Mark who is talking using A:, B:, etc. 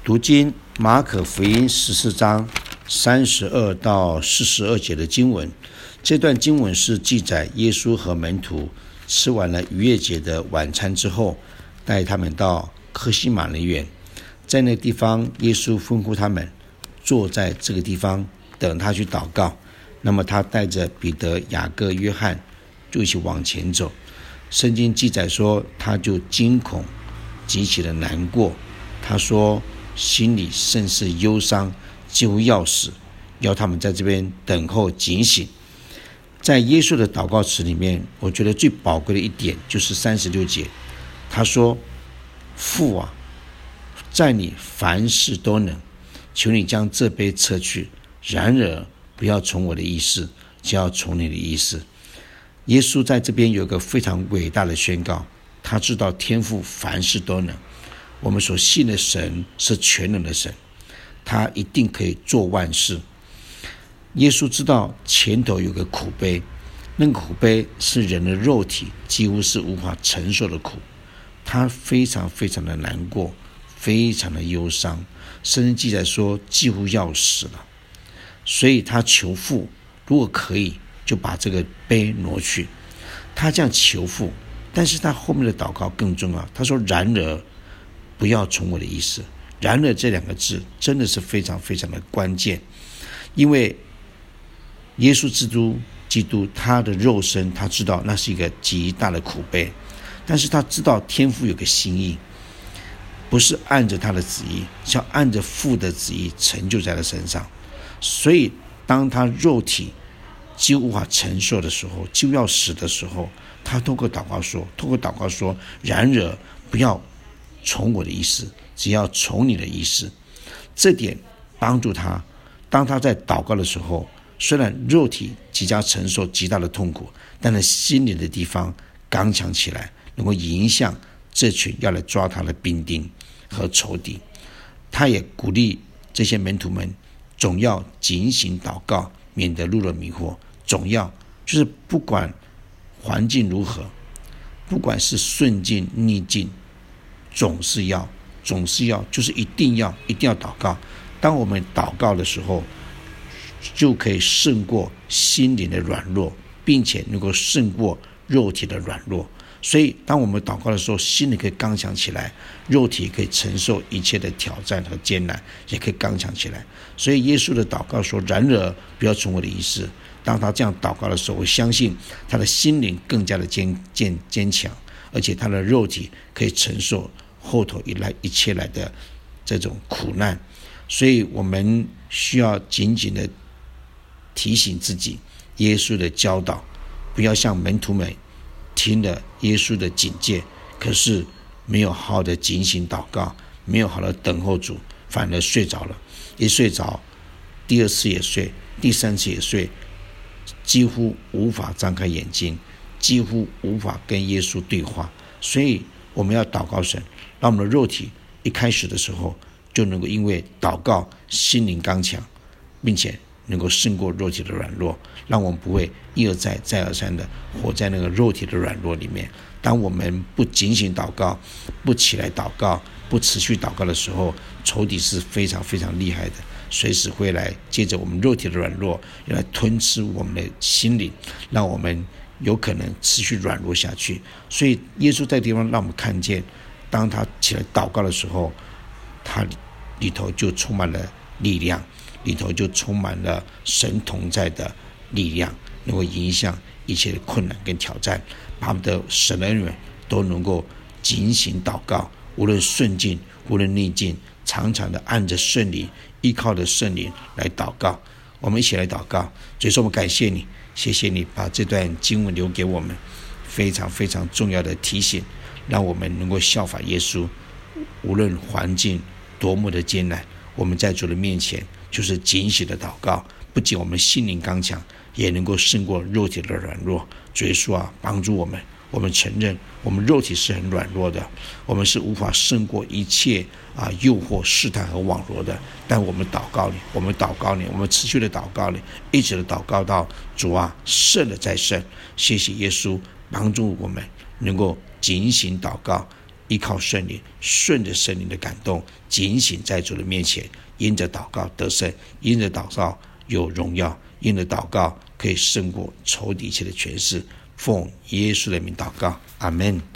A: 读经马可福音14章32到42节的经文，这段经文是记载耶稣和门徒吃完了逾越节的晚餐之后，带他们到客西马尼园，在那个地方耶稣吩咐他们坐在这个地方等他去祷告。那么他带着彼得、雅各、约翰就一起往前走。圣经记载说，他就惊恐极其的难过，他说心里甚是忧伤，几乎要死，要他们在这边等候警醒。在耶稣的祷告词里面，我觉得最宝贵的一点就是36节，他说父啊，在你凡事都能，求你将这杯撤去，然而不要从我的意思，只要从你的意思。耶稣在这边有一个非常伟大的宣告，他知道天父凡事都能，我们所信的神是全能的神，他一定可以做万事。耶稣知道前头有个苦杯，那个苦杯是人的肉体几乎是无法承受的苦，他非常非常的难过，非常的忧伤，圣经记载说几乎要死了。所以他求父，如果可以就把这个杯挪去。他这样求父，但是他后面的祷告更重要，他说然而不要从我的意思。然而这两个字真的是非常非常的关键，因为耶稣基督他的肉身，他知道那是一个极大的苦杯，但是他知道天父有个心意，不是按着他的旨意，是要按着父的旨意成就在他身上。所以当他肉体几乎无法承受的时候，几乎要死的时候，他透过祷告说然而不要从我的意思，只要从你的意思。这点帮助他，当他在祷告的时候，虽然肉体即将承受极大的痛苦，但是心里的地方刚强起来，能够迎向这群要来抓他的兵丁和仇敌。他也鼓励这些门徒们总要警醒祷告，免得入了迷惑。总要就是不管环境如何，不管是顺境逆境，总是要就是一定要祷告。当我们祷告的时候，就可以胜过心灵的软弱，并且能够胜过肉体的软弱。所以当我们祷告的时候，心里可以刚强起来，肉体可以承受一切的挑战和艰难，也可以刚强起来。所以耶稣的祷告说然而不要从我的意思。当他这样祷告的时候，我相信他的心灵更加的坚强，而且他的肉体可以承受后头一切来的这种苦难。所以我们需要紧紧的提醒自己耶稣的教导，不要像门徒们听了耶稣的警戒，可是没有好好的警醒祷告，没有好好的等候主，反而睡着了。一睡着，第二次也睡，第三次也睡，几乎无法张开眼睛，几乎无法跟耶稣对话。所以我们要祷告神，让我们的肉体一开始的时候就能够因为祷告心灵刚强，并且能够胜过肉体的软弱，让我们不会一而再再而三的活在那个肉体的软弱里面。当我们不警醒祷告，不起来祷告，不持续祷告的时候，仇敌是非常非常厉害的，随时会来借着我们肉体的软弱来吞吃我们的心灵，让我们有可能持续软弱下去。所以耶稣在地方让我们看见，当他起来祷告的时候，他里头就充满了力量，里头就充满了神同在的力量，能够影响一切的困难跟挑战，把我们的神的恩人都能够警醒祷告，无论顺境无论逆境，常常的按着圣灵，依靠着圣灵来祷告。我们一起来祷告。所以说我们感谢你，谢谢你把这段经文留给我们，非常非常重要的提醒，让我们能够效法耶稣，无论环境多么的艰难，我们在主的面前就是警醒的祷告，不仅我们心灵刚强，也能够胜过肉体的软弱。主耶稣啊，帮助我们，我们承认我们肉体是很软弱的，我们是无法胜过一切诱惑试探和网罗的，但我们祷告你，我们持续的祷告你，一直的祷告到主啊，胜了再胜。谢谢耶稣帮助我们能够警醒祷告， 依靠圣灵，顺着圣灵的感动，警醒在主的面前，因着祷告得胜，因着祷告有荣耀，因着祷告可以胜过仇敌一切的权势。奉耶稣的名祷告，阿们。